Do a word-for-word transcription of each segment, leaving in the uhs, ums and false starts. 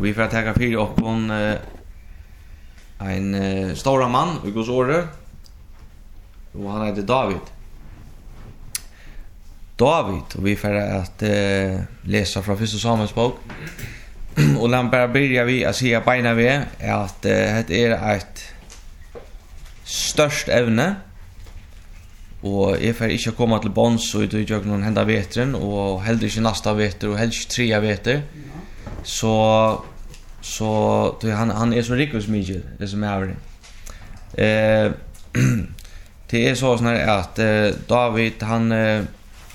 vi får ta fyra upp en uh, en uh, stora man i Guds ord. Och han heter David. David, och vi får att uh, läsa från första Samuels bok. Och låt bara börja vi att säga beina vi att uh, det är ett störst ämne. Och jag får inte komma till bonds så ut jag någon hända vetren och heller inte nästa veter och helst tre veter. Så så det han han är så riktigt mycket det som är eh det är så sån att eh, David han eh,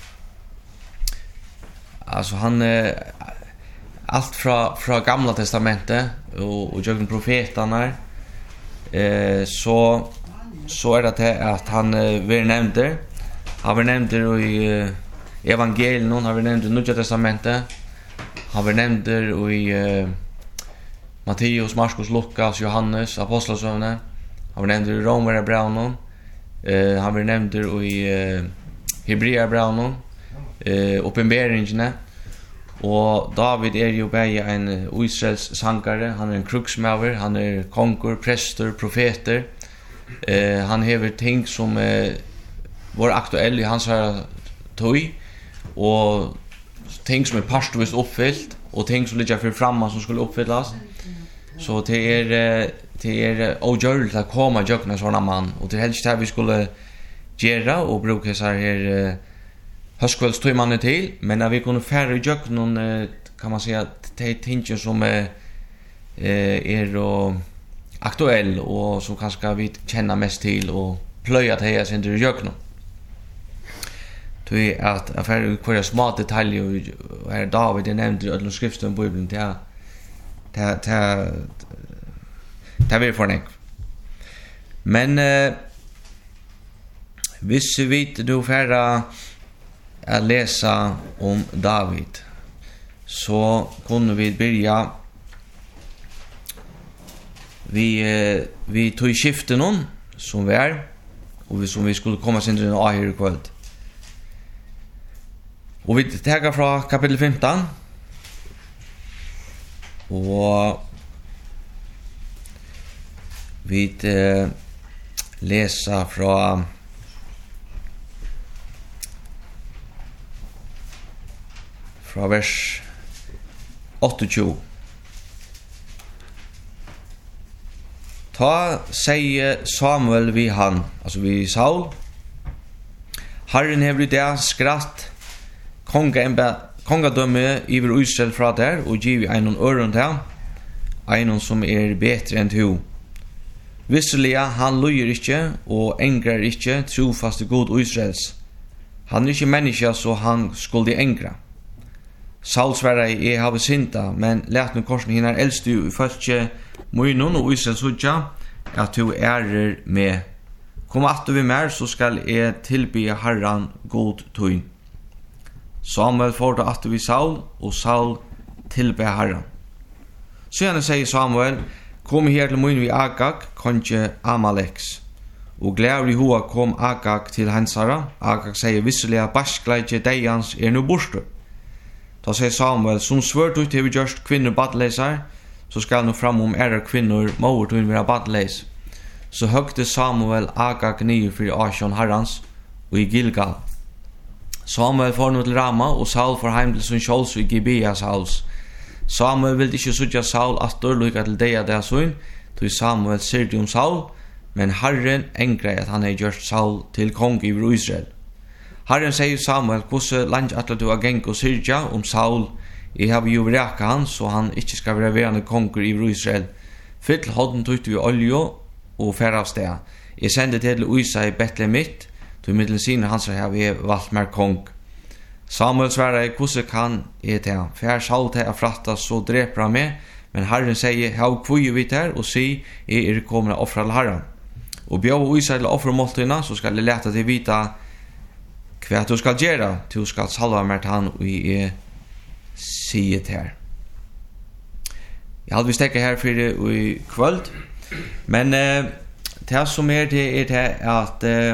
alltså han eh, allt från från gamla testamentet och och jag profeterna eh så så är det att han uh, vi nämnde han vi nämnde i uh, evangelien han vi nämnde i Nya testamentet han vi nämnde i uh, Matteus, Markus, Lukas, Johannes, Apostlagärningarna han vi nämnde i Romarbrevet uh, han vi nämnde i uh, Hebreerbrevet uh, uppenbarelserna och David är ju bara en Israels sankare han är en kruxmaver han är konkur, präster, profeter. Eh han hever ting som eh, var aktuell i hans här tøy och ting som är pastorvis uppfyllt och ting som ligger för framman som skulle uppfyllas. Så det är det är ogörligt att komma jökna såna man och det helst här vi skulle göra och bruka så här höskvällstøymanne till men när vi kunde färre jökna kan man säga att det är ting som är är och aktuell och som kanske vi känner mest till och plöja till här sen det jökna. Det är att affär kvar små detaljer och här David det nämnde i alla skriften i Bibeln det det det det vill för men eh visst vi då färra att läsa om David så kunde vi börja vi eh, vi tog skiften någon som vi är och vi som vi skulle komma sen till en ahir kväll. Och vi tar från kapitel femton. Och vi eh, läsa från från vers åttiotvå. Ta säger Samuel vi han, alltså vi Saul. Herren hever det skratt konga kongadöme över Israel fra där och giv en öron där. En som är bättre än du. Visserliga han lyger inte och ängrar inte trofaste god Israels. Han är inte människa så han skulle ängra. Saul svarade jag har synda men lät nu korsen hinner äldste i första Moinon och Israel sutja att du är med. Kom att du mer så skall jag tillbe Herren god tøyn. Samuel får att du Saul och Saul tillbe Herren. Sen säger Samuel kom her til Moin vi Agag konge Amaleks. Og glævlig hoa kom Agag til hansara. Agag sier visselig at baskleidje deians er nu borste. Da sier Samuel som svørt ut til vi gjørst kvinner badleisar så skal nu fram om ære kvinner måver til vi ha badleis. Så høgte Samuel Agag nye for Asjon Herrans og i Gilgal. Samuel får nu til Rama og Saul får heim til sin kjols i Gibeas hals. Samuel vil ikke sutja Saul atter lukka til deia der søyn, til Samuel syrde om Saul, men Herren engre at han har gjort Saul til kong i Israel. Herren sier Samuel, hvordan langt atle du har gengt og syrja om Saul, jeg har jo vreka han, så han ikke skal være verande konger i Israel. Fyll hodden tøyt vi olje og færre av sted. Jeg sendte til Uisa i Bethlehem mitt, til middelen sine hans har vi valgt mer kong. Samuel svarer, hvordan kan jeg til? Fær Saul til å fratta så dreper han meg, men Herren sier, «Hav kvøye vi til, og si, jeg er kommet å offre til Herren. Og bjør Uisa til å offre måltøyene, så skal jeg lete til vite hva du skal gjøre, til du skal salve meg til han, og jeg sier til her. Jeg hadde vi stekket her for i kvöld, men eh, det som er det er det at eh,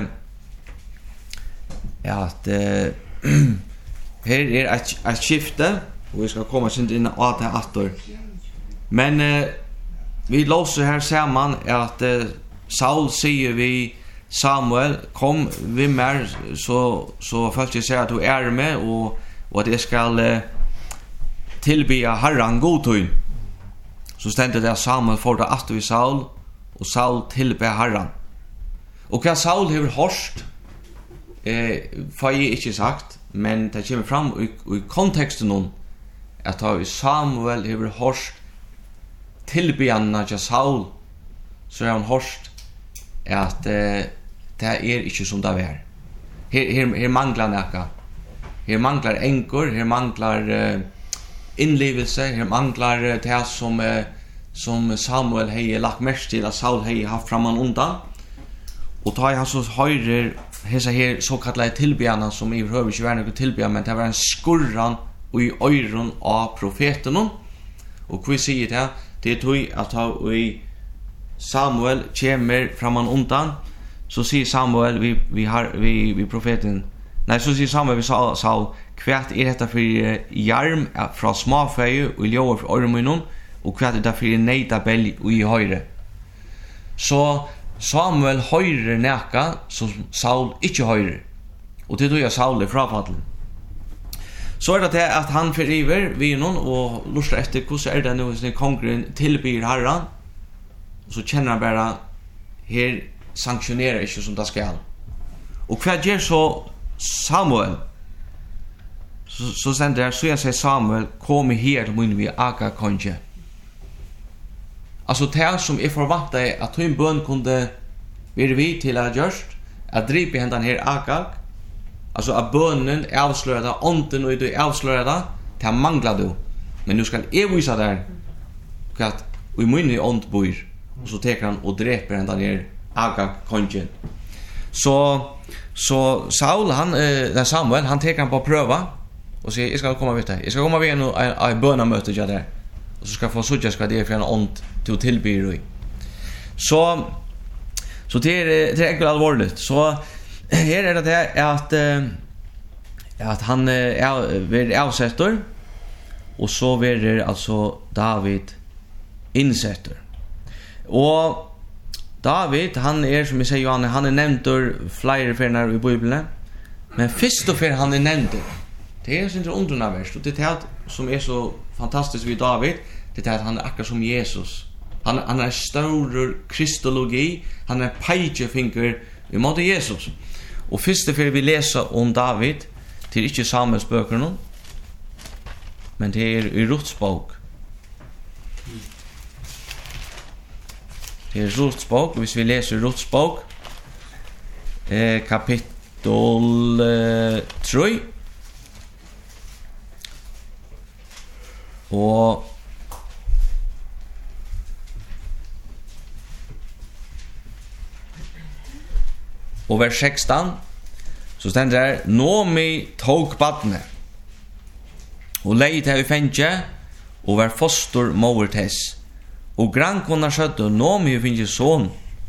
at eh, her er et, et skifte, og vi skal komme sin inn av det atter. Men eh, vi låser här samman att eh, Saul säger vi Samuel, kom vi mer så så först jag säger att du är med och och att jag ska eh, tillbe Herren godtun. Så stände det Samuel för det att vi Saul och Saul tillbe Herren. Och vad Saul har hört eh får jag inte sagt, men det kommer fram i, i kontexten om att har Samuel har hört tillbeanna till Saul, så har han hört att eh, det är inte som det är. Her, her, her manglar näka. Her manglar enkor, her manglar eh, inlevelse, her manglar eh, det som, eh, som Samuel har lagt mest till att Saul har haft framan undan. Och tar han så höjrer hesa här så kallade tillbjärna som i behöver inte vara något tillbjärn, men det var en skurran och i öron av profeten. Och vi säger det, det tog att ha i Samuel kommer framan undan, så säger Samuel vi vi har vi vi profeten. Nej, så säger Samuel vi sa Saul, kvärt är detta för jarm från småföje och ljover för ormunon, och kvärt är det för nejda belg och i höjre. Så Samuel høyrer næka som Saul ikke høyrer. Og det tror jeg Saul er frafallen. Så er det til at han feriver vid noen og lurer etter hvordan er det nå hvis kongren tilbyr Herren. Så kjenner han bare her sanksjonerer ikke som det skal. Og hva gjør så Samuel? Så, så stender det, så jeg sier Samuel, kom her til min vi aga konge. Alltså det som är förväntat att en bön kunde vara vi till att just att dripa händan här Agag. Alltså att bönen avslöjade onten och det avslöjade det manglar du. Men nu ska jag visa där att vi munni ont bor, och så tar han och dräper händan här Agag kongen. Så så Saul han eh, Samuel han tar han på pröva och säger jag ska komma vidare. Jag ska komma vid en en bönamöte jag där. Och så ska få sådja ska det för en ont till tillbyr. Så så det är det är allvarligt. Så här är det att att han är vill avsätter, och så blir alltså David insätter. Och David han är som vi säger Johan, han är nämnd flera gånger i Bibeln. Men först och främst han är nämnd. Det är inte undernavärst, och det är det som är så fantastiskt vid David, det är att han är akkurat som Jesus. Han, han är stor kristologi, han är pejefinger i måte Jesus. Och först och främst vi läser om David till inte Samuels böcker, men det är i Ruths bok. Det är Ruths bok, hvis vi läser Ruths bok, eh, kapitel eh, tre. Og og vers sexton så stender der Nomi tog badne og leit her i fengje og var foster mover tess, og grankona skjøtte Nomi finnes son,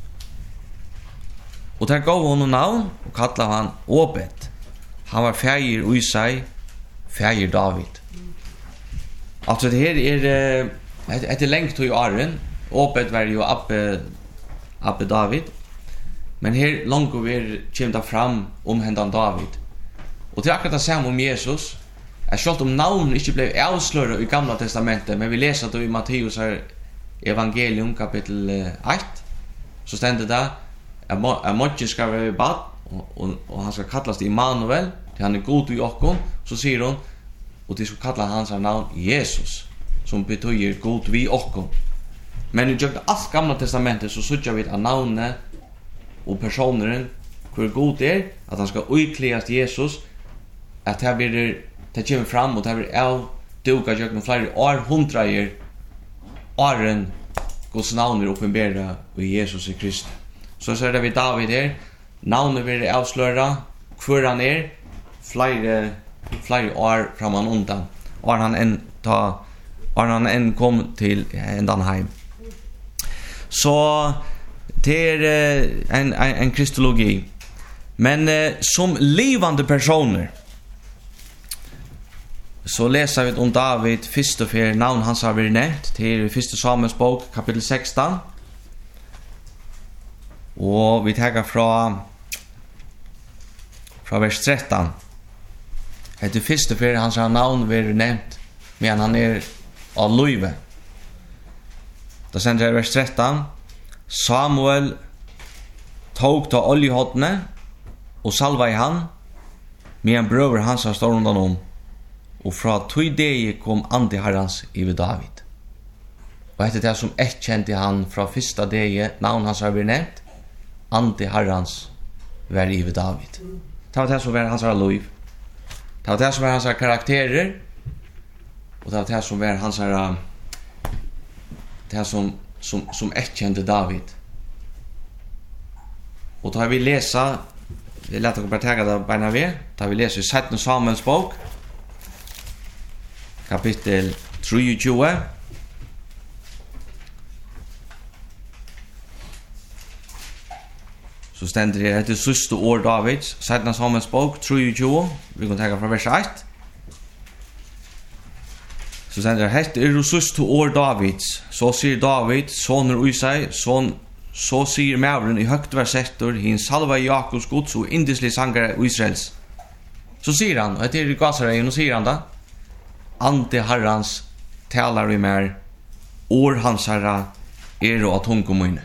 og der gav hon navn og kallet han Obed. Han var feir Usai, feir David. Alltså det här är ett är längt till åren. Obed var ju Abbe Abbe David. Men här långt över kommer fram om händan David. Och det är akkurat samma om Jesus. Jag skall om namn inte blev avslöjade i Gamla testamentet, men vi läser då i Matteus här evangelium kapitel ett. Så ständer det att Motje ska vara bad och, och, och han ska kallas Immanuel, till han är god i oss. Så säger hon, och det ska kalla hans namn Jesus, som betyder god vi oss. Men i allt Gamla testamentet så söker vi att namnet och personen hur god är, att han ska utklädas Jesus, att det blir det kommer fram och det blir av duka genom flera år hundrader åren Guds namn är uppenbara i Jesus i Kristus. Så så är det vi David här, namnet blir avslöjat, hur han är, flera flera år framan undan, och han en ta och han en kom till ändan hem. Så det är en en, en kristologi. Men eh, som levande personer så läser vi om David först och för namn hans har vi nämnt till första Samuels bok kapitel sexton. Och vi tar från från vers tretton. Det första för hans har namn vi nämnt men han är av Löve. Då sen är vers tretton. Samuel tog ta oljehotne och salva i han men bröder hans har stått undan om. Og fra tog deg kom ande herrans iver David. Og etter det som ett kjente han fra første deg, navn hans har vært nevnt, ande herrans var iver David. Det var det som var hans liv. Det var det som var hans karakterer, og det var det som var hans det som, som, som ett kjente David. Og da har vi lesa, vi lette å bare tega det beina ved, da har vi lesa i sjette Samuels bok, kapitel tjuetre. Så stender det etter siste år Davids, sjette Samuels bok, tjuetre. Vi kan ta fra vers ett. Så stender det, hette er det siste år Davids. Så sier David, soner Usai, son, så sier mævren i høgt versettor, hin salva i Jakobs gods og indislig sangare Israels. Så sier han, og etter gasareien, og sier han da, ante herrans talar vi mer, år hans herra er og tungomunne.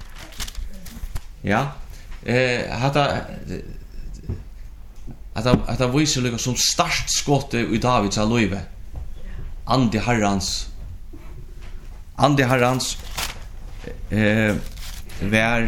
Ja, eh, hatta hatta hatta viser lukka som start skottet i Davids av Løve. Ante herrans ante herrans eh, vær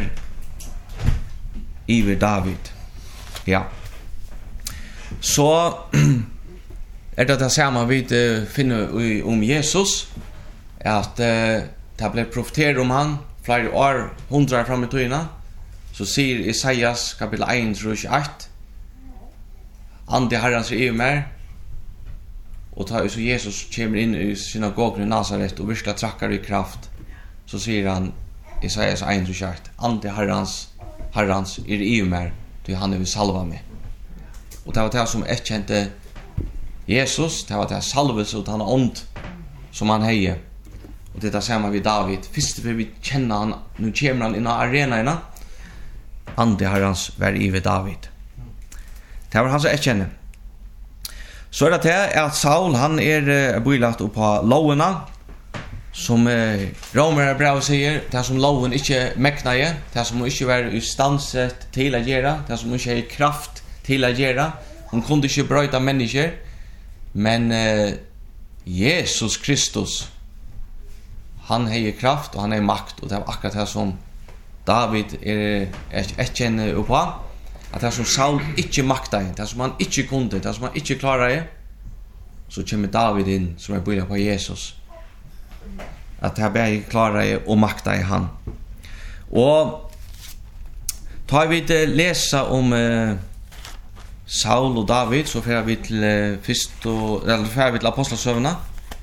iver David. Ja. Så er det det samme vi uh, finner om Jesus, at uh, det ble profetert om han flere år, hundre fram i tøyene, så sier Isaias kapitel one, tjueåtte, ande herrens er i mer, og ta, så Jesus kommer inn i synagogen i Nazaret og virkelig trakker i kraft, så sier han Isaias one, tjueåtte, ande herrens, herrens er i mer, til han er vi salva med. Og det var det som ett kjente Jesus, det var det salvelse ut han er ond som han heier. Og det er det samme vi David. Først vil vi kjenne han, nå kommer han inn i arenaene. Ande herrans vær i ved David. Det var han som jeg kjenner. Så er det til at Saul, han er uh, bøylagt opp på lovene, som uh, Romer brev sier, det som loven ikke mekner i, det som ikke var i stanset til å gjøre, det som ikke er kraft til å gjøre. Hun kunne ikke brøyta mennesker, men uh, Jesus Kristus, han har kraft og han har makt, og det er akkurat det som David er et kjenne på, at det som Saul ikke makta i, det som han ikke kunde, det som han ikke klarer i, så kommer David inn som er bygget på Jesus. At det er bare klarer i og makta i han. Og tar vi til lese om uh, Saul og David, så fer vi til uh, først og, eller fer vi til Apostlasøvna.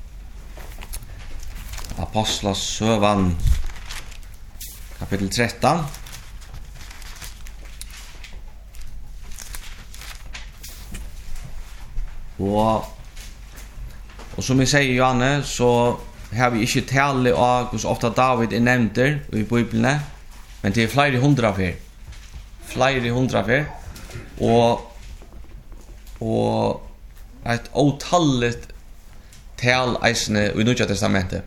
Apostlasøvan kapitel tretton. Og, og som jeg sier, Johanne, så har vi ikke tale av hvor ofte David er nevnt i Bibelen, men det er flere hundre før. Flere hundre før. Og og et åtallet tal eisene i Nya Testamentet.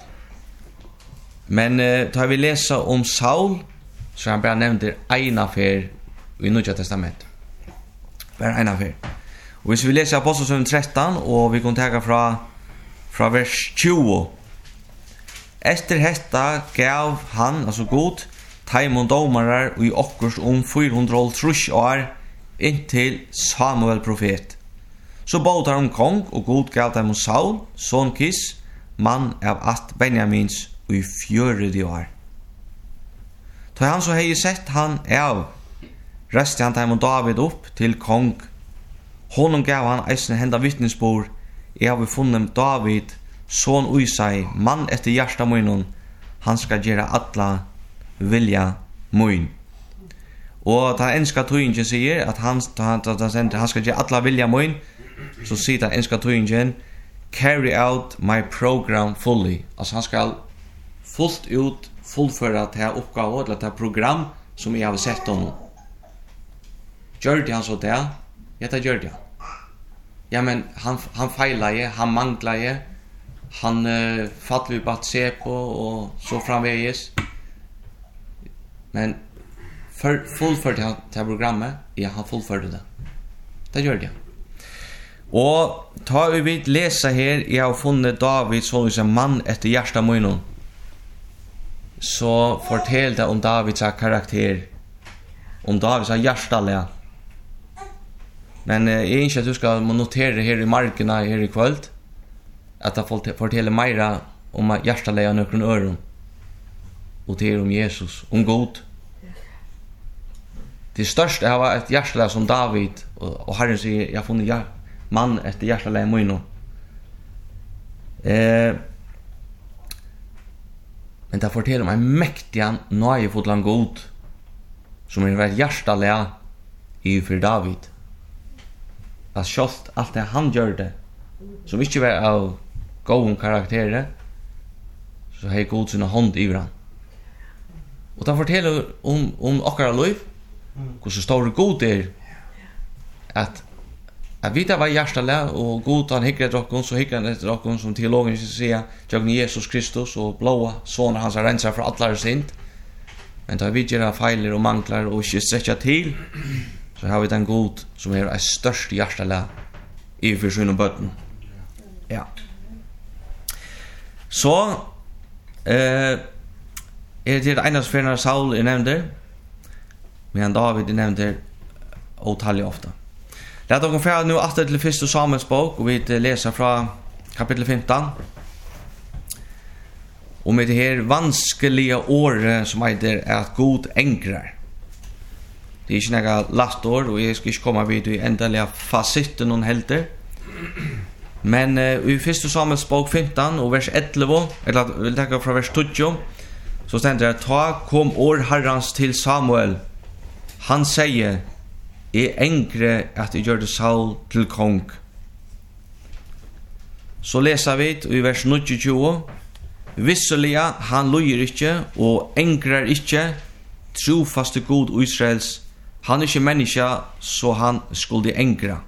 Men uh, da vi leser om Saul, så han bare nevnte en affær i Nya Testamentet. Bare en affær. Og hvis vi leser Apostelsøvn tretton, og vi kan ta fra, fra vers tjue. Efter hetta gav han, altså god, taimon domarar og i okkurs om fire hundre og trus år, inntil Samuel profet. Så båd han om kong, og god gav dem om Saul, son Kis, mann av at Benjamins, og i fjørede år. Da han så hei sett han av, reste han dem om David opp til kong. Honom gav han eisne henda vittnesbord, jeg har funnet David, son Usai, mann etter hjärsta munnen, han skal gjøre atla vilja munn. Og den enska tøyingen sier at han, han, han, han skal gjøre alla vilja min, så sier den enska tøyingen, carry out my program fully. Altså han skal fullt ut fullføre til oppgave, eller til program som jeg har sett honom. Gjør det han så det? Ja, det gjør det han. Ja, men han, han feiler je, han mangler je, han uh, fatter vi bare se på, og så framveges. Men for, fullførte han til programmet, ja, han fullførte det. Det gjør det. Og ta vi vidt lese her, jeg har funnet David som en mann etter hjertet munnen. Så fortell det om Davids karakter, om Davids hjertelige. Men eh, jeg ønsker at du skal notere her i markene her i kveld, at jeg forteller mer om hjertelige nøkken øren, og til om Jesus, om God. Det største jeg var et hjertelige som David, og, og Herren sier, jeg har funnet hjertelige mann etter hjertelige munnen. Eh, Men det forteller om en mektig nøyefotland god som er vært hjertelige i for David. At selv alt det han gjør det, som ikke var av gode karakterer, så har god sin hånd i han. Og det forteller om, om akkurat liv, hvordan står god er, at at vi da var hjertelige, og god han hikker etter oss, så hikker han etter oss, som teologen sier, Jøgn Jesus Kristus, og blåa, sånne hans har renset for alle synd. Men da vi gjør feiler og mangler, og ikke strekker til, så har vi den god, som er en største hjertelige, i for sin og bøtten. Ja. Så, eh, er det det eneste fjerne Saul jeg nevnte, men David jeg nevnte, og taler ofte. Lad oss gå nu atter til første Samuels bok, og vi leser fra kapittel femton. Og med det her vanskelige året som heter at god engrar. Det er ikke noe last år, og jeg skal ikke komme vid i endelige fasitten noen helter. Men uh, i første Samuels bok femton, og vers elleve, eller vil tenke fra vers tolv, så stender det, ta kom år herrans til Samuel. Han sier, er engre at jeg gjør det Saul til kong. Så leser vi i vers tjue, visselig han løyer ikke, og engrer ikke, trofaste god Israels, han er ikke menneske, så han skulle engre.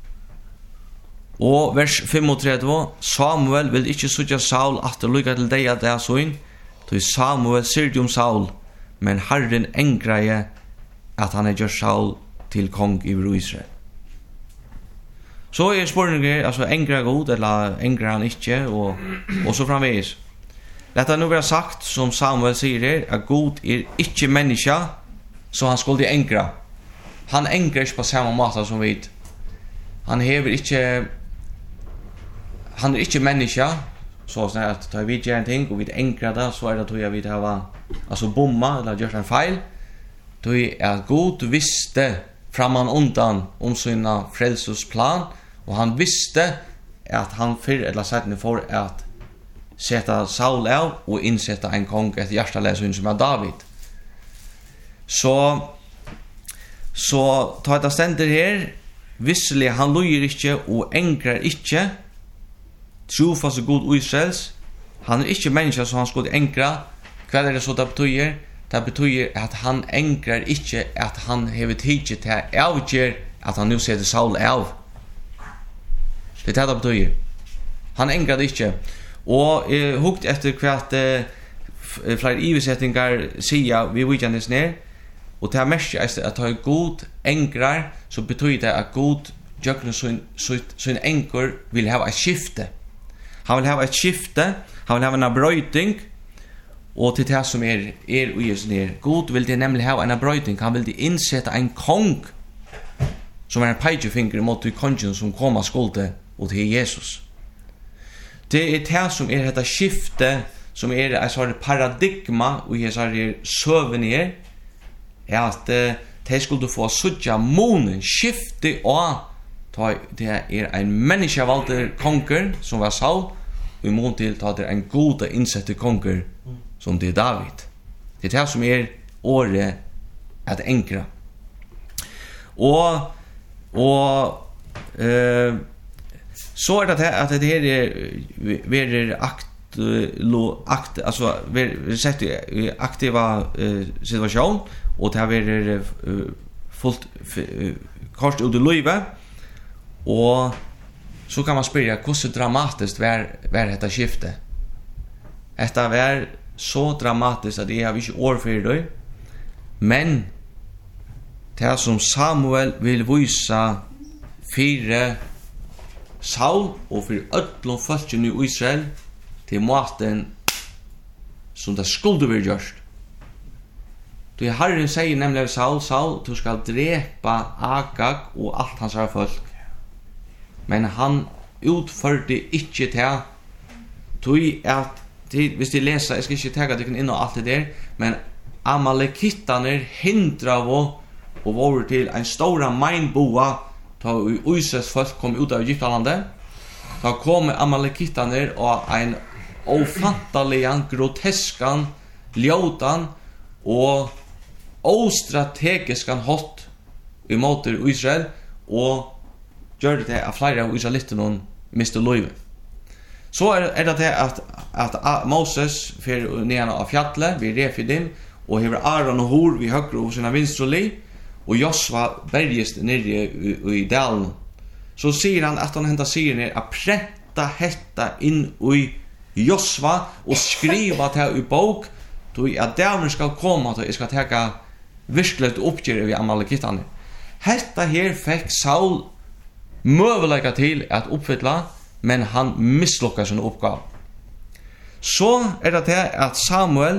Og vers trettifem, Samuel vil ikke søke Saul at det lykker til deg at det er sånn, så Samuel sier det om Saul, men Herren engrer at han er gjør Saul til kong i Israel. Så er spørningen, altså engrer god, eller engrer han ikke, og, og så framveges. Dette nu være sagt, som Samuel sier her, at god er ikke menneske, så han skulle engre. Han engrer ikke på samme måte som vi. Han hever ikke, han er ikke menneske, så sånn at da vi gjør en ting, og vi engrer det, så er det at vi har altså bomma, eller gjort en feil, då er god visste framan undan om sina frälsusplan, och han visste att han för eller sedan för att sätta Saul av och insätta en kung ett hjärtaläsyn som är David. Så så tar det ständer här, visselig han lojer inte och ängrar inte, trofast och god Israels, han är inte människa som han skulle ängra. Vad är det så det betyder? Det betyder at han engrar ikke at han hever tidset til avgjør at han nu setter Saul av. Det er det det betyder. Han engrar ikke. Og eh, hukt etter hva eh, flere iversettinger sier vi vidjandes ned, og til mest at han god engrar, så betyder det at god gjør sin engrar vil ha et skifte. Han vil ha et skifte, han vil ha en brøyting, og til det som er, er og er sånn god vil det nemlig ha en brøyting. Han vil det innsette en kong som er en peikefinger mot kongen som kommer skulde og til Jesus. Det er det som er dette skifte som er et sånt paradigma og er sånn søvnir er at uh, de skulle få suttja månen skifte og det er en menneskevalgte konger som var Saul og i mån til at det er en god innsette konger som det er David. Det er det som er året at enkra. Och och eh så är det att det här är är akt lo akt alltså vi sett i aktiva uh, situation och det har varit uh, fullt uh, kort ut i livet och så kan man spyrja hur så dramatiskt var var detta skifte. Detta var så dramatiskt att det har vi inte år för det. Men det som Samuel vill visa fyra Saul och för öllum folken i Israel till maten som det skulle bli gjort. Du Herren säger nämligen Saul, Saul, du ska drepa Agag och allt hans folk. Men han utförde inte det. Du att hvis de läser, jag ska inte ta det in och allt det där, men Amalekittarna hindrar och och var till en stora mindboa då Israels folk kom ut av Egyptalandet. Då kom Amalekittarna och en ofantaliga, groteskan, ljótan og ostrategiskan hot i måter Israel og gjør det at flere av israelittene mister livet. Så er, er det at, at Moses fer ned av fjallet ved Refidim og hever Aaron og Hor ved høyre og sine vinstre li og Josva bergest nere i, i dalen. Så sier han at han hentet sier ned at pretta hetta inn i Josva og skriva det i bok då att därmen ska komma att jag ska ta virkligt uppgör vid Amalekittarna. Hetta här fick Saul möjligheter till att uppfylla, men han misslyckades sin uppgave. Så är det det att Samuel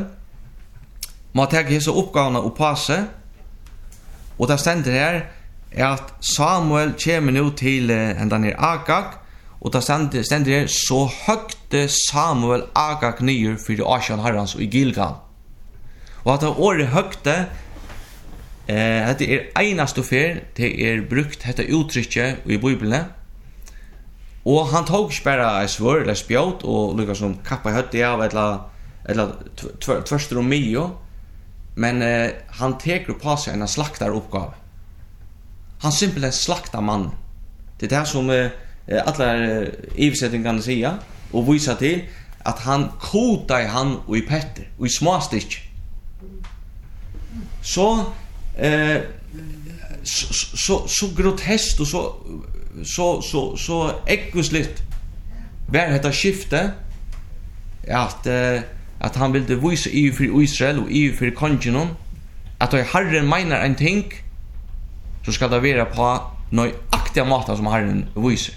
må ta dessa uppgifterna och passa. Och det ständer här är att Samuel kommer nu till en där Agag och det ständer ständer här så högte Samuel Agag ner för det Ashan Herrans och i Gilgal. Och att det året högte eh det är enaste för det är brukt detta uttrycket i Bibeln. Och han tog spärra i svärd eller spjåt och lyckas som kappa hötte av eller eller tvärstrom mio. Men eh, han teker på sig en slaktaruppgave. Han simpelthen slaktar man. Det är det som eh, alla eh, översättningarna säger och visar till att han kodar han och i petter och i småstick. Så eh så så så groteskt och så så så så äckligt var detta skifte att eh, att han ville visa i för Israel och i för konungen att då Herren menar en ting så ska det vara på nøyaktiga måter som Herren visar.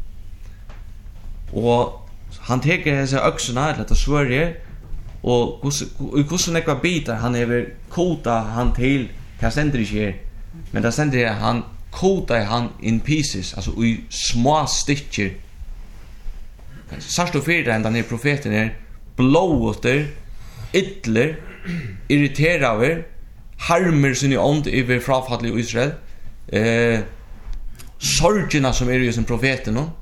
Och han teker dessa öxorna eller detta svärje och hur så nekva bitar han över kota han till det ständer inte men det ständer han kota han in pieces alltså i små stycken. Sarsto fyra den där profeten är blåter ytler irriterar harmer sin ond över frafall i Israel eh sorgerna som är ju som profeten no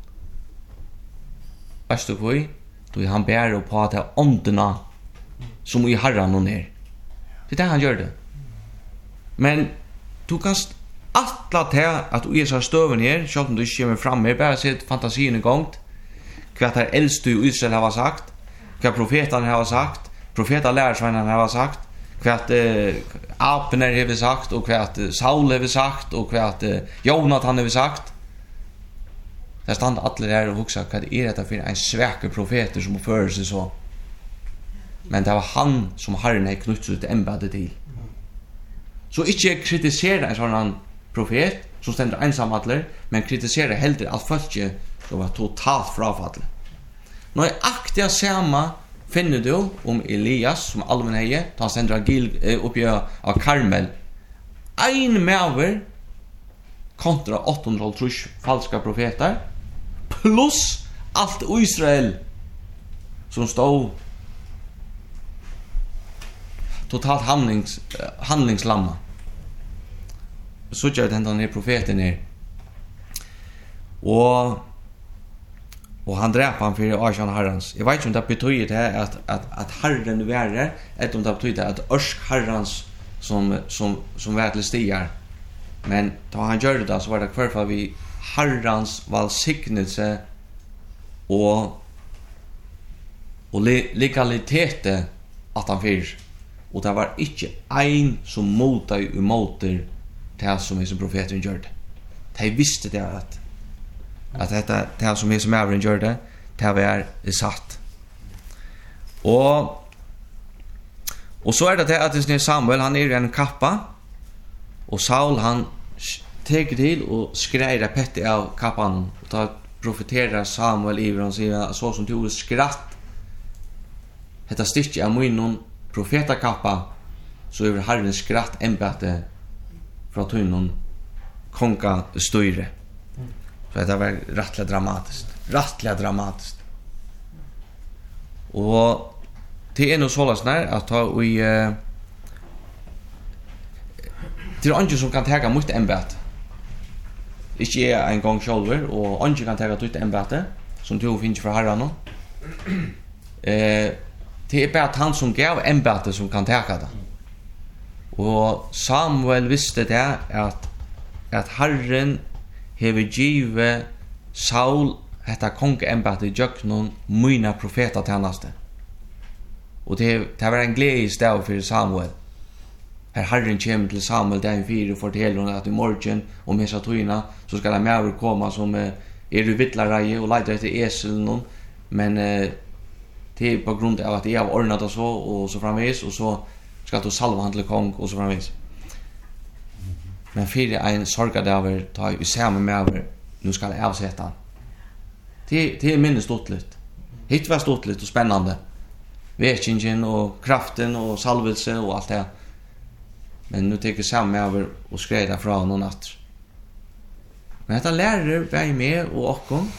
fast då då han bär på att ondna som i Herren och ner. Det är det han gör det. Men du kan alla till att du är så stöven här så att du kommer fram med bara sett fantasin igång. Vad har äldste i Israel har sagt, vad profeterna har sagt, profeter lärsvännerna har sagt, vad eh, Abner har sagt och vad Saul har sagt och vad eh, Jonathan har sagt. Där stand alla där och huxa vad är detta för en sväke profeter som för sig så. Men det var han som Herren har knutit ut ämbetet till. Så inte kritisera en sån profet som ständer ensam allir, men kritisera heller att folket som var totalt frafall. Nå är aktiga samma finner du om Elias som allmänheje, då han ständer Gil uppe av Karmel. Ein mäver kontra åttahundra falska profeter plus allt Israel som stod totalt handlings handlingslamma. Så gör den där profeten är. Och och han dräpar han för Ashan Herrans. Jag vet inte om det betyder det att att att Herren värre eller om det betyder att Örsk Herrans som som som var till stigar. Men då han gjorde det så var det kvar för vi Herrans välsignelse och och le- legalitet att han fyr. Och det var inte en som motade emot det som är som profeten gjorde. De visste det att att detta det som är som även gjorde det, det var satt. Och och så är det att det är Samuel, han är en kappa. Och Saul han tar till och skräder Petter av kappan och tar profeterar Samuel i och säger så som du skratt. Detta stick är min profetakappa så över Herrens skratt ämbete från tunnon konka styre. Så det var rättligt dramatiskt. Rättligt dramatiskt. Och det är nog sålas när att ta vi eh, det är inte som kan ta mot ämbete. Ikke er en gang sjølver, og andre kan ta ut embete, som du finner fra herren. Eh, det er bare han som gav embete som kan ta det. Og Samuel visste det at, at herren hever givet Saul etta kongeembete i jøknen mine profeter tjeneste. Og det, det var en glede i stedet for Samuel. Her Herren kommer til Samuel den fire og forteller hon at i morgen om hesa tøyna så skal det mer komme som eh, er i vittlareie og leiter etter eselen men eh, det er på grunn av at jeg har ordnet og så og så framvis og så skal du salve han til kong og så framvis. Men fire en sorgadaver tar vi sammen med over nu skal jeg avsette han. Det, det er minne stortligt. Hitt var stortligt og spennende. Vekingen og kraften og salvelse og alt det. Men nu tycker Sam över och skräda från någon natt. Men detta lärare var med och okkom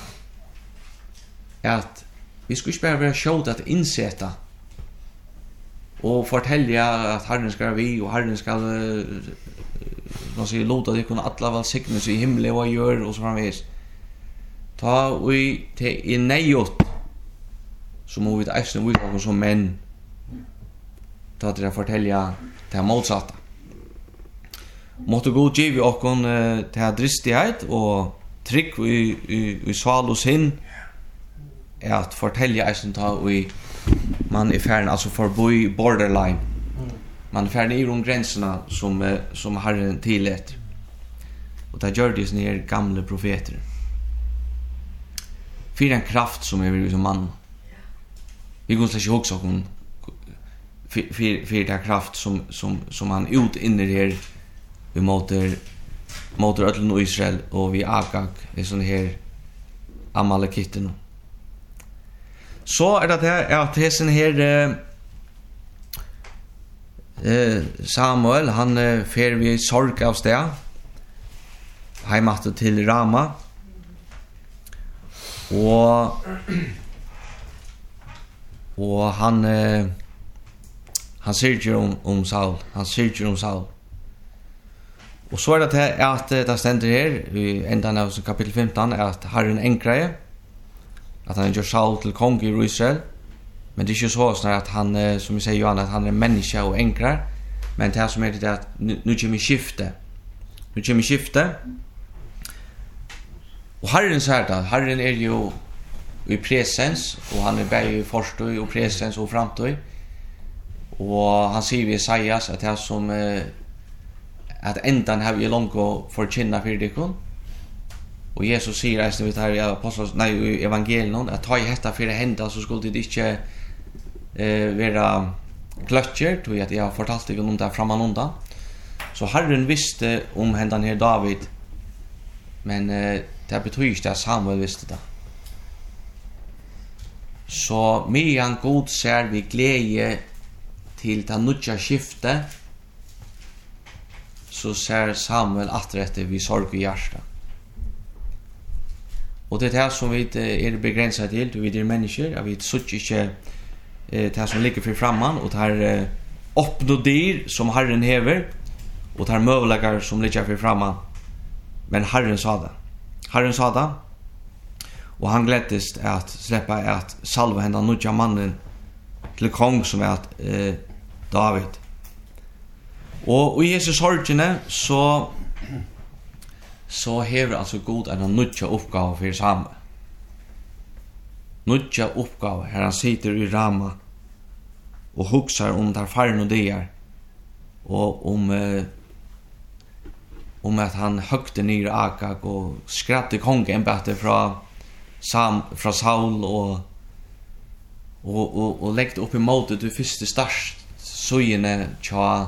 att vi skulle inte bara vara sjåt att insätta och fortälja att Herren ska vi och Herren ska man säger låta det kunna alla välsignas i himlen och gör och så framvis. Ta vi till i nejot så må vi det ästen vi kommer som män ta till att fortälja det motsatta. Måtte god giv vi okkon uh, til dristighet og trygg i, i, i sval hos hinn er at fortelja eisen ta og man er færden altså forboi borderline man er færden i rom grensene som, uh, som Herren tillet og det gjør de sånne gamle profeter for en kraft som er som mann vi kan ikke huske okkon for den kraft som, som, som han ut inner her vi moter moter öllun Israel og vi Agag er sånn her Amalekitten. Så er det her at hesen her eh, Samuel han eh, fer vi sorg av sted heimatte til Rama og og han eh, han sier om, om Saul han sier om Saul. Og så er det at det stender her i enden av kapittel femton at Herren enkreie at han gjør Saul til kong i Israel men det er ikke så sånn at han som vi sier Johan at han er menneske og enkrar men det som er det at nu kommer skifte nu kommer skifte og Herren sier det Herren er jo i presens og han er bare i forstøy og presens og framtøy og han sier vi Isaias at det som at endan har vi långt och förkynna för dikon. Och Jesus säger att vi tar i apostels nej i evangelien att ta i detta för det hända så skulle det inte eh vara klötcher tror jag att jag har fortalt dig om det framan undan. Så Herren visste om händan här David. Men eh, det betyder inte att Samuel visste det. Så medan god ser vi glädje till det nya skiftet så ser Samuel aträtte vi sorg i hjärta. Och det är det som vi är begränsade till, vi är människor, att vi sutt inte eh, det som ligger för framman och det här eh, uppnådyr som Herren hever och det här möjligar som ligger för framman. Men Herren sa det. Herren sa det och han gläddes att släppa att salva henne nudja mannen till kong som är att eh, David. Og i Jesus sorgene så så hever altså god en nødja oppgave for Samuel. Nødja oppgave, her han sitter i Rama og huksar om der faren og dier, og om, eh, om at han høgte ned Agag og skratte kongeembetet fra, Sam, fra Saul og, og, og, og legde opp i måte du første størst søgjene tja,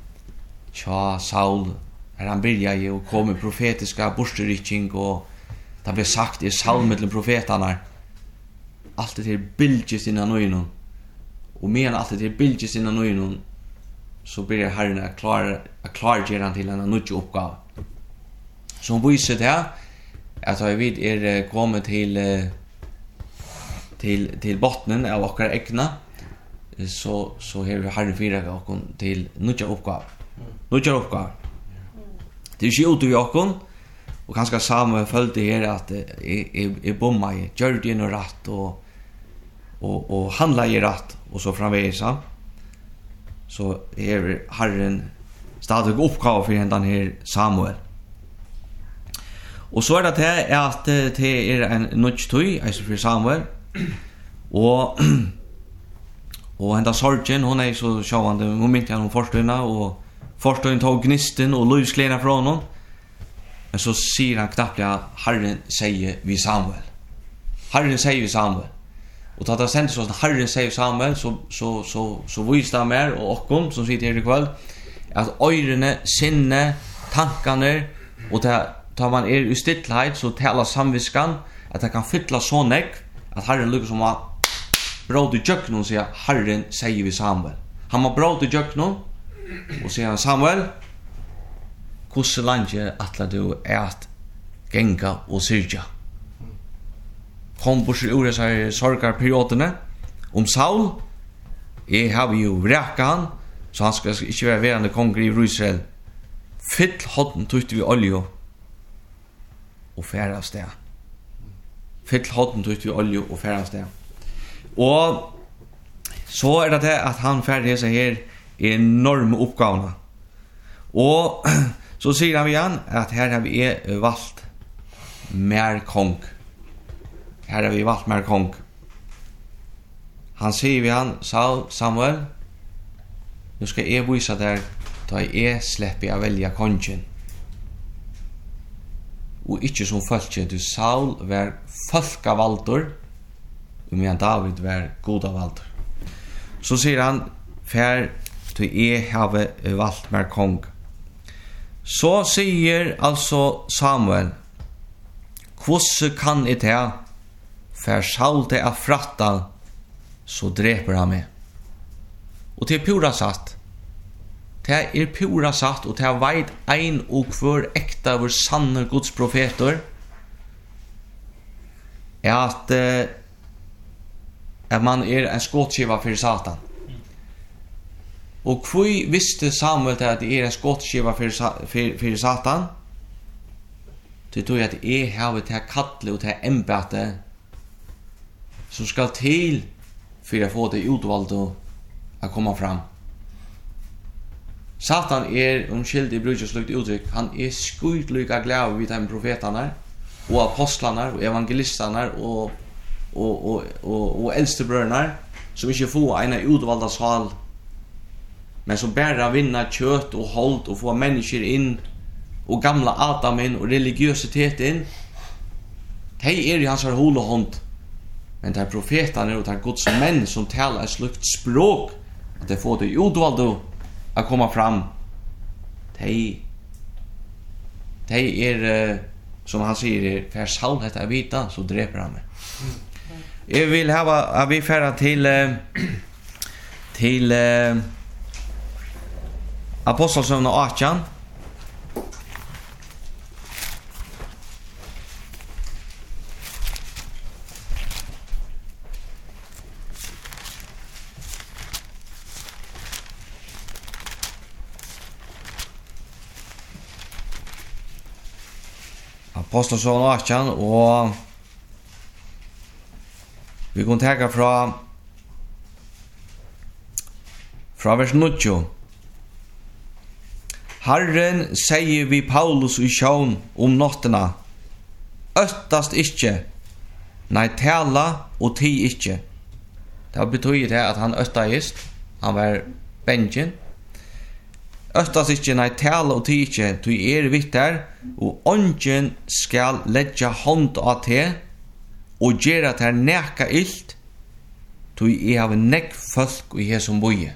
tja Saul, her han byrja i å komme profetiska borsterykking, og det ble sagt i Saul mellom profetarna, allt det till bildes innan nøynon, og medan allt det till bildes innan nøynon, så blir Herren att klara att klargöra han till en nødja oppgave. Så hon viser det at vi er kommet til til til bottnen av okkar egna, så så har vi Herren fyra oss til nødja oppgave. Nødja oppgave. Det er ikke ut i okkon, og kanskje Samuel følte her at jeg, jeg bomma, jeg gjør det noe rett, og, og, og handla i rett, og så framveis. Så er Herren stadig oppgave for den her Samuel. Og så er det til at det er en nødtøy, altså for Samuel, og og henda sorgen, hun er så sjåvande, hun mynte han om forstøyna, og forstøyen tog gnisten og løvsklena fra honom. Men så sier han knappt at Herren sier vi Samuel. Herren sier vi Samuel. Og da det sendes sånn Herren sier Samuel, så, så, så, så viser det mer, og okkom som sitter her i kveld, at øyrene, sinne, tankene, og da, da man er i stillhet, så taler samviskan, at det kan fylla så nekk, at Herren lykker som å bråde i djøkken og sier Herren sier vi Samuel. Han må bråde i djøkken og sier Samuel, hvordan landet atler du er at genga og syrja? Kom bort til ordet seg sorgarperiodene om Saul. Jeg har jo vreka han, så han skal ikke være verande konger i Israel. Fyll hodden tøyte vi olje og fære av sted. Fyll hodden tøyte vi olje og fære av sted. Og så er det det at han færdig seg her enorme oppgavene. Og så sier han igjen at her har vi valgt mer kong. Her har vi valgt mer kong. Han sier vi han, Samuel, nu skal jeg vise der, da jeg slipper å velge kongen. Og ikke som følge, du Saul var folkevalder, og medan David var godavalder. Så sier han, for du jeg har valgt mer kong. Så sier altså Samuel, hvordan kan jeg ta, for Saul til å fratta, så dreper han meg. Og til pura satt, til er pura satt, og til veit ein og hver ekta vår sanne Guds profeter, er at, uh, at man er en skåtskiva for Satan. Og hvor visste Samuel til at det er en skåtskiva for, for, for Satan? Det tror jeg at jeg har til kattle og til embete som skal til for å få det utvalgt å komme fram. Satan er, om skyldig bruker slukt uttrykk, han er skutlyk av glede vid de profetene og apostlene og evangelistene og, og, og, og, og eldstebrødene som ikke får en utvalgt sal, men som bare vinner kjøtt og hold og får mennesker inn og gamla Adam inn og religiøsitet inn. De er i hans holehånd, men det er profetene og det er Guds menn som taler et slukt språk at de får det utvalgt å komme fram. De, de er, som han sier, for Saul heter vita, så dreper han meg. Jeg vil ha at vi færer til til Apostelsøvn og Atjan. Apostelsøvn og Atjan, og vi kan ta fra fra vers nitton. Herren säger vi Paulus i sjön om notterna. Öttast ikke. Nei, tala og ti ikke. Det betyder det at han øttaist. Han var benjen. Öttast ikke, nei, tala og ti ikke. Du er vitt der, og ongen skal leggja hånd av te, og gjøre til neka ilt, du er av nekk folk i hesum boie.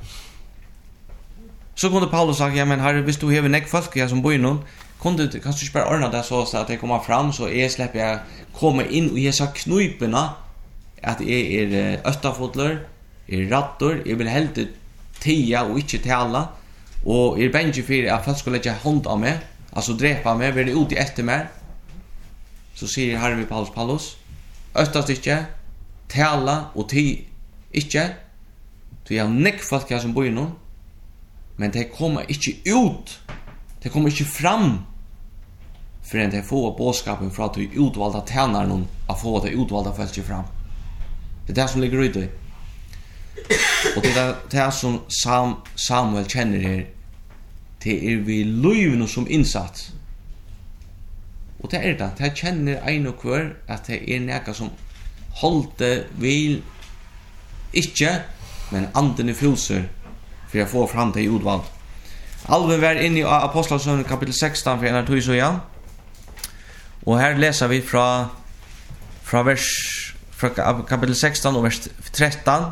Så kunde Paulus sagt, ja, men herre, hvis du hever nekk folk i hesum boie noen, kunde du kanskje ikke bare ordne det så at jeg kommer fram, så jeg slipper jeg komme inn i hesa knøypene, at jeg er øttafotler, er rattor, jeg vil heldig tia og ikke tala, og er benge for at folk skal legge hånd av meg, altså drepa meg, være ut i etter meg. Så sier herre vi Paulus, Paulus, øttast ikke, tala og ti ikke, så jeg har nekk folk her som bor i noen, men de kommer ikke ut, de kommer ikke fram, for enn de får bådskapen fra at de utvalgte tjener noen, å få de utvalgte folk ikke fram. Det er det som ligger ute. Og det er det som Sam, Samuel kjenner her, det er vi løyvene som innsats. Og det er det, det kjenner en og hver at det er noe som holder vil ikke, men anden i fulser for å få fram til utvalg. Alve var inne i Apostelsøvnen kapittel sexton for en av tog så ja. Og her leser vi fra, fra, vers, fra kapittel sexton og vers tretton.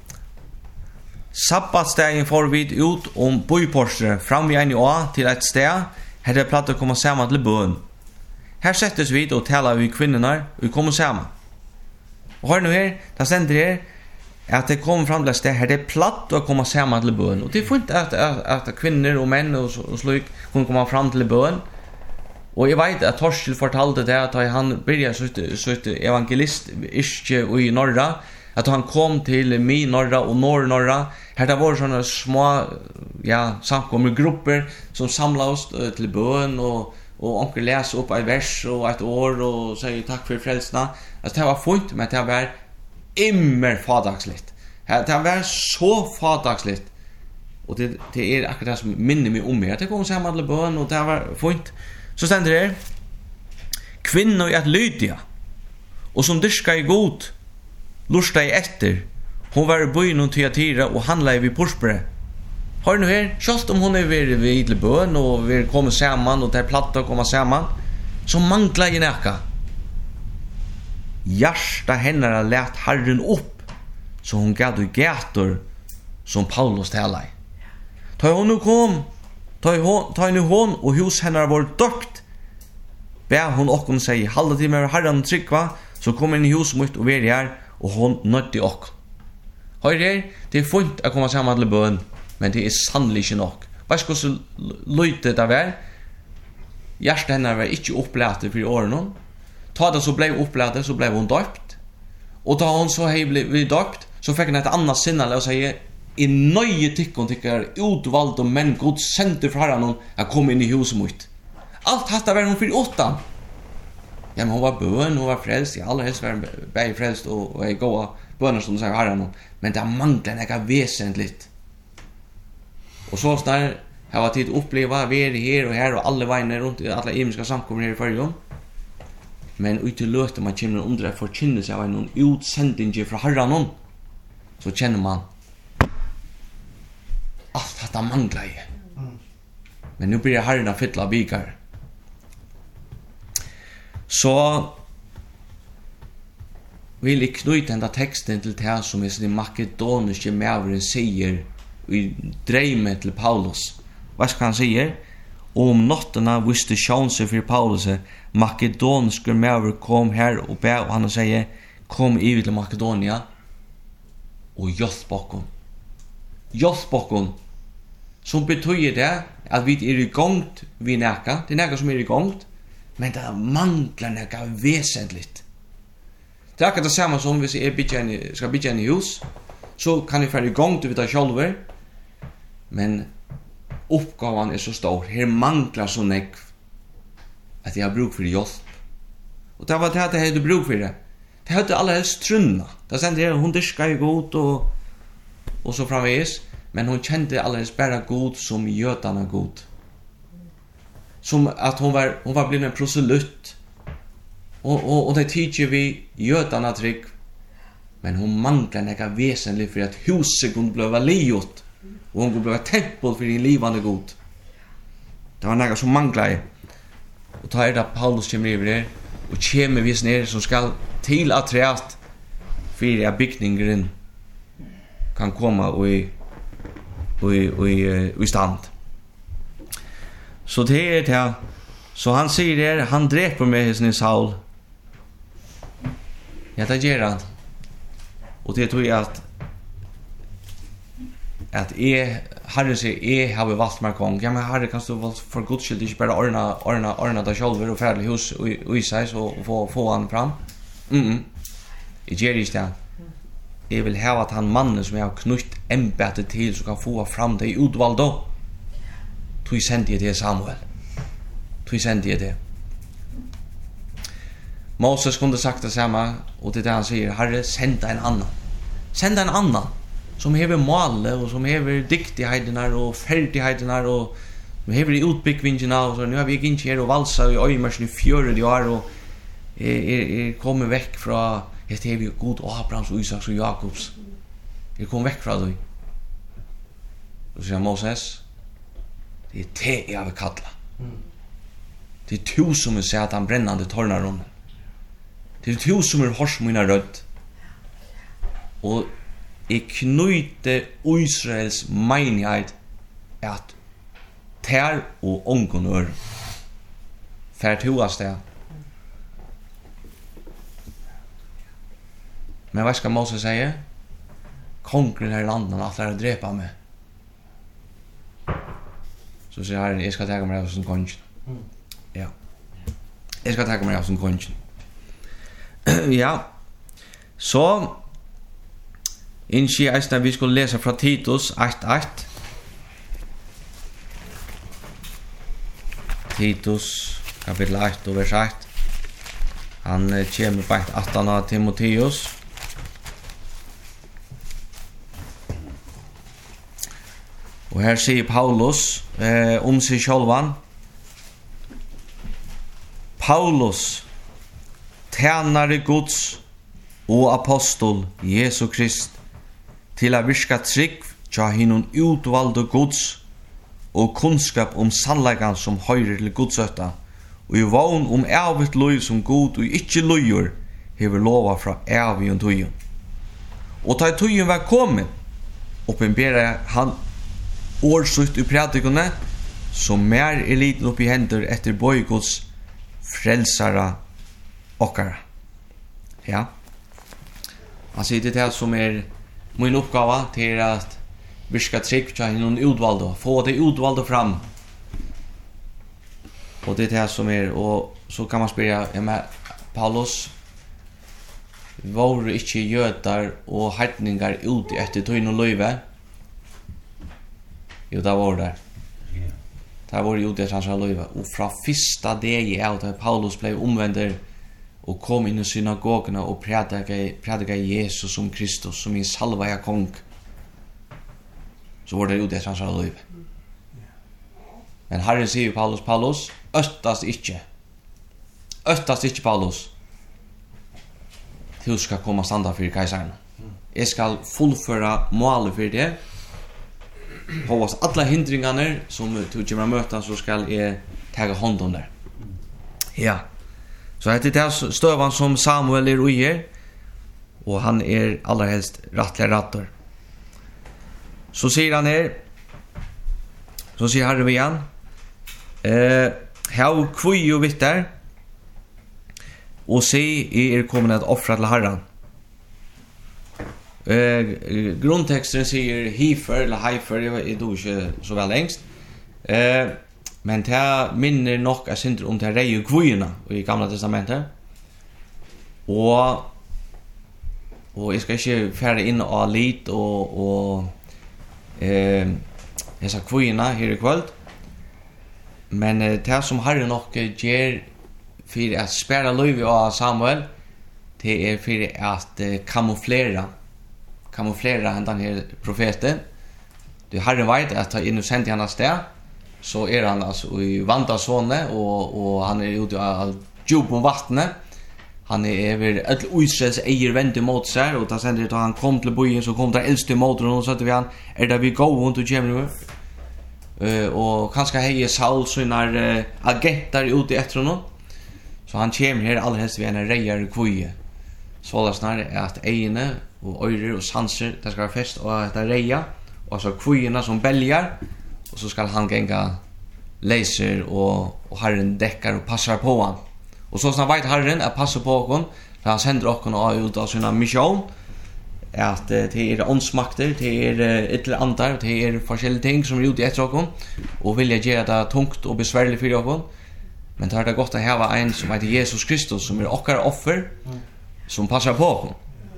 Sabbatsdagen får vi ut om bøyporstere fram i en år til et sted, her det er platt å komme sammen til bøen. Her settes vi og taler vi kvinnerna og vi kommer sammen. Og hør nå her, det stender her, at det kommer fram til et sted, her det er platt å komme sammen til bøen. Og det er fint at, at, at kvinner og menn og, og slik kunne komme fram til bøen. Og jeg vet at Torskild fortalte det, at han begynte som et evangelist ikke i Norra, at han kom til min Norra og Nord-Norra. Her det var sånne små ja, samkommer grupper som samlet oss til bøen, og, og onkel leser opp et vers og et år og sier takk for frelsene. Altså, det var fint, men det var immer fadagslitt. Det var så fadagslitt. Og det, det er akkurat det som minner meg om meg. Det kom sammen til bøen, og det var fint. Så stender det her. Kvinner i et lydia, og som dyrka i god, lusta i etter. Hon var i byen og Tyatira og handla i vid Porsbere. Hør nu her, selv om hon er ved Idlebøen og vil komme sammen og der platta komme sammen, så mangla i nekka. Hjärsta henne lät Herren upp, så hon gav i gator som Paulus talade. Ta hon nu kom, ta hon, ta nu hon og hos henne var døpt. Be hon okkon seg, halda til med Herren tryggva, så kom inn i hos mot og veri her, og hon nødde okkon. Hør her, det er fint å komme sammen til bøen, men det er sannelig ikke nok. Vet du hvordan løyte det var? Hjertet henne var ikke opplatet for årene. Ta det så ble opplatet, så ble hun døpt. Og da hun så hei ble døpt, så fikk hun et annet sinnal og sier, i nøye tykken tykker utvalgte menn god sendte fra herren å komme inn i huset mot. Alt dette var hun for åttan. Ja, men hun var bøen, hun var frelst, ja, aller helst var hun bare frelst og, og jeg går bønner som sier herren, men det mangler noe vesentligt. Og så snart jeg var tid oppleva, vi er her og her og alle veiene rundt i alle imenska samkommer her i førjon. Men ut til løte man kjenner under det forkynnes av en utsending fra herren, så kjenner man alt dette mangler jeg. Men nu blir herren å fylle av bygger. Så vil jeg knyte enda teksten til det som er den makedoniske mæveren sier i dreimet til Paulus. Hva skal han sier? Og om nottena visste sjanser for Paulus, makedoniske mæver kom her og be, og han sier, kom i til Makedonia og hjelp okken. Hjelp okken. Som betyder det at vi er i gongt vi næka. Det er næka som er i gongt, men det mangler næka vesentligt. Det er akkurat det samme som hvis jeg skal bygge en hus, så kan jeg fære i gang til vi tar sjølver, men oppgaven er så stor. Her mangler så nekv at jeg har bruk for hjelp. Og det var det at jeg hadde bruk for det. Det hadde aller helst trunna. Det sendte jeg, hun dyrka i god og, og så framvis, men hun kjente aller helst bare god som jødene god. som att hon var hon var blivit en proselytt. Och och och det tycker vi jötarna trick. Men hon manglar några väsentligt för att huset kunde bli liot och hon kunde bli tempel för din livande god. Det var några som manglar. Och tar det Paulus kommer över det och kommer vis ner som ska till att träst för att byggningen kan komma och i och i och i, i stand. Så det är det. Så han säger det, han dräper med sin Saul. Ja, det gör han. Och det tror jag att att är Herre säger är har vi valt mig kong. Ja, men Herre kan stå för Guds skull inte bara ordna ordna ordna det själva och färdig hus och i sig så få få han fram. Mhm. I Jerry stan. Jag vill ha att han mannen som jag har knutt ämbetet till så kan få fram det i utvalda. Tog sände jag det Samuel. Tog sände jag det. Moses kunde sagt det samma och det där han säger Herre sända en annan. Sända en annan som hever måle och som hever diktigheterna och färdigheterna och som hever utbyggvingarna och så nu har vi gick här och valsa i öjmarsen i fjörde år och är, är, är kommer väck från det är vi god Abrahams och Isaks och Jakobs. Jag kom väck från det. Och så säger Moses det är te jag vill kalla. Det är tu som är satan brännande tornaron. Det är tu som är hors mina röd. Och jag knyter Israels menighet att tär och ångonör för toast det. Men vad ska Moses säga? Konkurren här i landet att lära drepa mig. Så säger Herren, jag ska ta mig av som kongen. Ja. Jag ska ta mig av som kongen. Ja. Så Inski eisna vi skulle läsa fra Titus ett ett. Titus kapitel ett och vers ett. Han uh, kommer på ett attan av Timoteus. Og her sier Paulus eh, om sig självan. Paulus, tjänare Guds og apostol Jesu Krist, til a virka trygg tja hinun utvalde Guds og kunnskap om sannleggan som høyrer til Gudsøtta, og i vogn om evigt lov som god og ikkje lojer hever lova fra evig og tøyen. Og ta i tøyen var kommet, oppenbera han årsutt i prædikene, som mer er liten opp i hender etter bøygods frelsara okkara. Ja. Han sier det som er min oppgave til at vi skal trykke til noen utvalgte, få det utvalgte fram. Og det er det som er, og så kan man spørre, ja, men Paulus, var ikke jøder og hertningar ute etter tøyen og løyve? Jo, det var det. Det var ute etter hans løyve. Og fra første dag av da Paulus ble omvendt og kom inn i synagogene og predika Jesus som Kristus, som en salvaja kong, så var det ute etter hans løyve. Men Herren sier Paulus, Paulus, øttast ikke. Øttast ikke, Paulus. Du skal komme standa for keisaren. Jeg skal fullføre målet for det. På alle hindringene som du kommer møte, så skal jeg ta hånd om det. Ja. Så det er det støvan som Samuel er ui her, og han er aller helst rattelig rattor. Så sier han her, så sier Herre vi han, eh, «Hav kvui og vittar, og se, jeg er kommet et offra til Herren». Eh, grundtexten sier hifer, eller heifer, jeg tror ikke så vel engst, eh, men det minner nok jeg synder om det reie kvuina i Gamla Testamentet. Og, og jeg skal ikke fære inn og lit og, og eh, jeg sa kvuina her i kvöld. Men eh, det som Herre nok gjør for at spæra løyvi av Samuel, det er for at eh, kamuflera kamuflera den her profeten. Det Herre vet at ta inn og sendte han av sted, så är han alltså i Vandasåne och och han är ute av djup och vattnet. Han är över ett Israels äger vänt emot sig och då sen det han kom till bojen så kom där äldste emot och så att vi han är där vi går runt och kommer eh och kanske heje Saul så när uh, agenter ute efter honom. Så han kommer här allhelst vi en rejer kvoje. Så där snar att ene och örer och sanser det ska vara fest och att reja och så kvojorna som bälgar och så ska han gänga laser och och Herren däckar och passar på han. Och så snart vet Herren att passa på honom, så han sänder honom ut av sina mission att det är åndsmakter, det är ett eller annat, det är forskjellige ting som är ute efter honom och vilja göra det tungt och besvärligt för honom. Men det är det gott att ha en som heter Jesus Kristus som är okkar offer som passar på honom.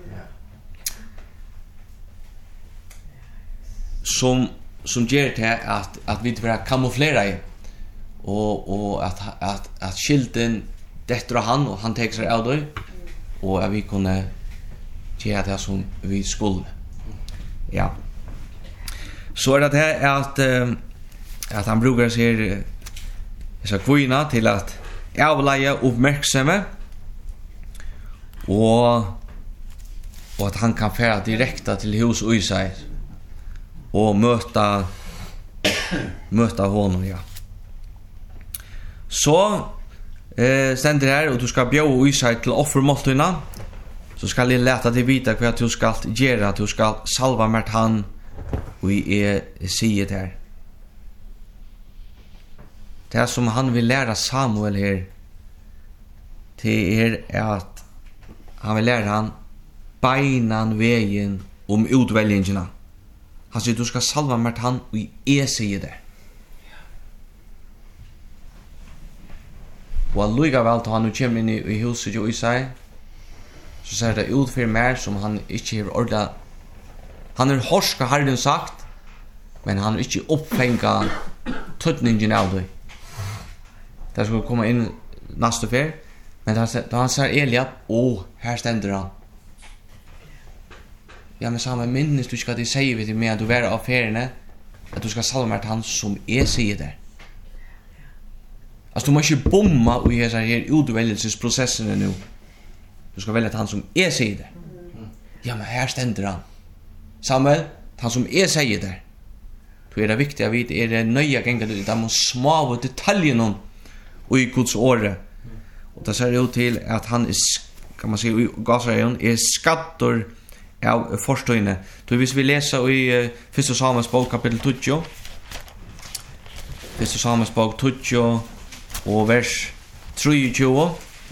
Som som gör det att att vi inte bara kamouflera och och att att att skilten det drar han och han tar sig av det och att vi kunde göra det som vi skulle. Ja. Så är det här att att han brukar sig så kvinna till att avlägga uppmärksamhet och och att han kan färda direkta till hus och Israel och möta möta honom, ja. Så eh ständer här och du ska bjuda Israel till offermåltiderna. Så ska jag lätta dig vita vad du ska göra, du ska salva med han och är säger där. Det är som han vill lära Samuel här till är att han vill lära han beinan vägen om utväljningarna. Han säger du ska salva med han och är säger det. Och alluga väl till han nu kommer in i huset och i sig så ser det ut för mer som han inte har ordat. Han är horska Herren sagt men han har inte uppfänga tydningen av det. Det ska komma in nästa fer men då han säger Eliab åh, här ständer han. Ja, men samma minnes du ska det säga vid med att du är av ferierna att du ska salva med han som är säger där. Alltså du måste inte bomma och ge sig här utväljelsesprocesserna nu. Du ska välja han som är säger där. Ja, men här ständer han. Samuel, han som är säger där. Då är det viktigt att veta är det nöja gänga de de små detaljerna och i Guds åre. Och det ser ut till att han är, kan man säga, Gasajon är skattor av forstöjne. Då hvis vi läser i uh, Första Samuels bok kapitel tjugo. Första Samuels bok tjugo och vers trettiotjugo.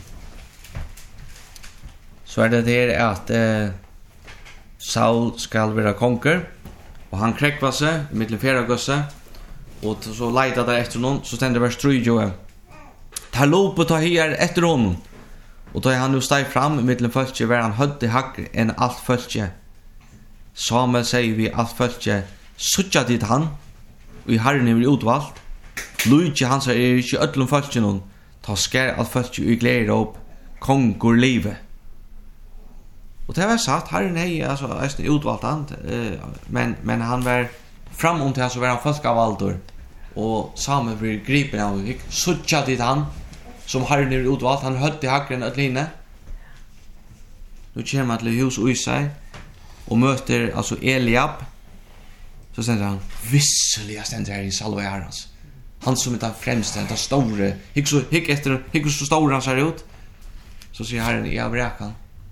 Så är det där att uh, Saul skal vara konker och han kräkvar sig i mitten fjärde gosse och så letar där efter någon så ständer vers trettiotjugo. Ta lopp och ta här efter honom. Och då är han nu steg fram i mitten fölkje var han hödde hackre än allt fölkje. Samuel säger vi allt fölkje suttja dit han och i Herren är utvalt. Lydje hans är ikke ötlom fölkje någon ta skär allt fölkje i gleder upp kongur livet. Och det var sagt Herren är alltså är utvalt han men men han var fram om till så var han folkavaldor och Samuel blir gripen av suttja dit han som Herren är utvalt, han höll till hackren att linne. Nu kommer han till hus och i sig och möter alltså Eliab. Så säger han, visseliga ständer här i salva i Herrens. Han som är den främste, den stora, hick så hick efter, hick så stor han ser ut. Så säger Herren, jag bräkan.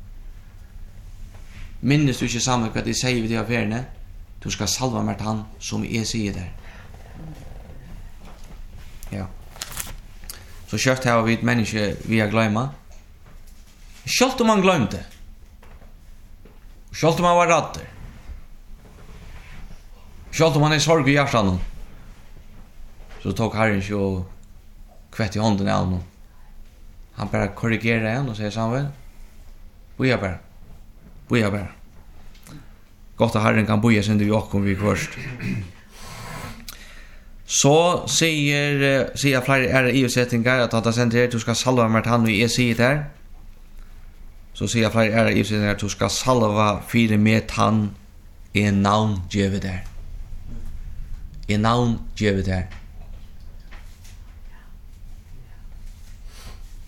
Minnes du inte samma vad det säger vid de affärerna? Du ska salva med han som är säger där. Ja. Så kört har vi ett människa vi har glömma. Skalt om man glömde. Skalt om man var rädd. Skalt om man är sorg i hjärtan. Så tog Herren så kvett i handen av honom. Han bara korrigerar en och säger Samuel. Boja bara. Boja bara. Gott att Herren kan boja sig under vi åker vi först. Så säger säger flera är i sättningar att att sen du ska salva med han och är säger där. Så säger flera är i sättningar att du ska salva fyra med han i namn givet där. I namn givet där.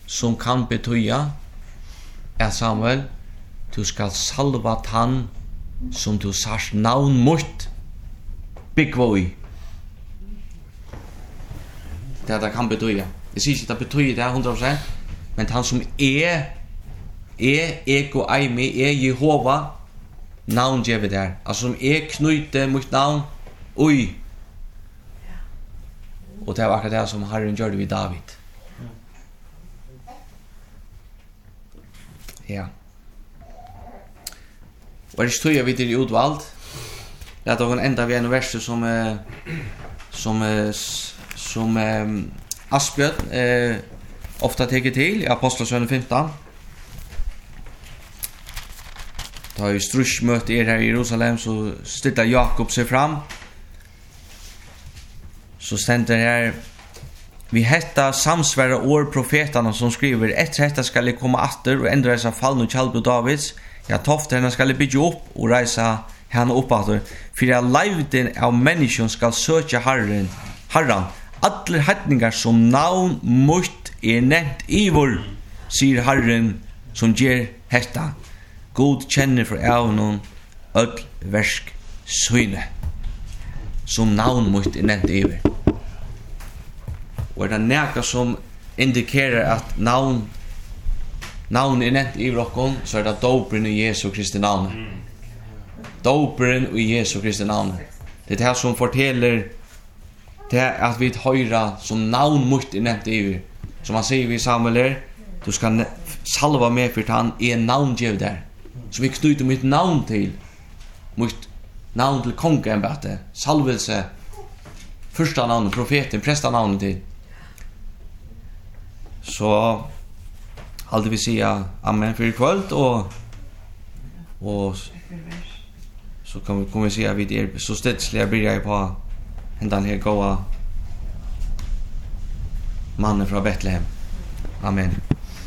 som kan betyda at Samuel, du skal salva tann som du sars navn mot byggvoi. Det det kan betyda. Jeg sier ikke det betyder det hundra prosent, men han som er, er ego eimi, er Jehova, navn gjevet der. Altså som er knyte mot navn, oi. Og det var akkurat det som Herren gjør det vid David. Ja. Og er ikke tog jeg videre i utvalgt. Lät oss enda ved en vers som eh, som eh, som eh, Asbjørn eh, ofta teker til i Apostlesønnen femton. Da i strushmøte er her i Jerusalem, så stiller Jakob seg fram. Så stender her, vi hetta samsvære år profetarna som skriver, etter hetta skal jeg komme atter og endre seg fallen og kjallbro Davids, ja tofte henne skal jeg bygge opp og reise henne opp atter, for jeg leivden av mennesken skal søke Herren, Herren, alle hetningar som navn mot er nevnt ivor, sier Herren som gjør hetta. God kjenner for evnen öll versk søyne, som navn mot er nevnt ivor. Og er det neka som indikerer at navn navn er nevnt i rokken, så er det doperen i Jesu Kristi navn. Doperen i Jesu Kristi navn. Det er det som forteller det at vi høyra som navn mot er nevnt i. Som han sier vi Samuel er, du skal salva med for han er navngjev der. Så vi knyter mitt navn til, mot navn til kongeembetet, salvelse, første navn, profeten, presta navnet til. Så alltid vi säga amen för ikväll och och så kan vi kommer se vi det så stätsliga blir jag på ändan här goa mannen från Betlehem. Amen.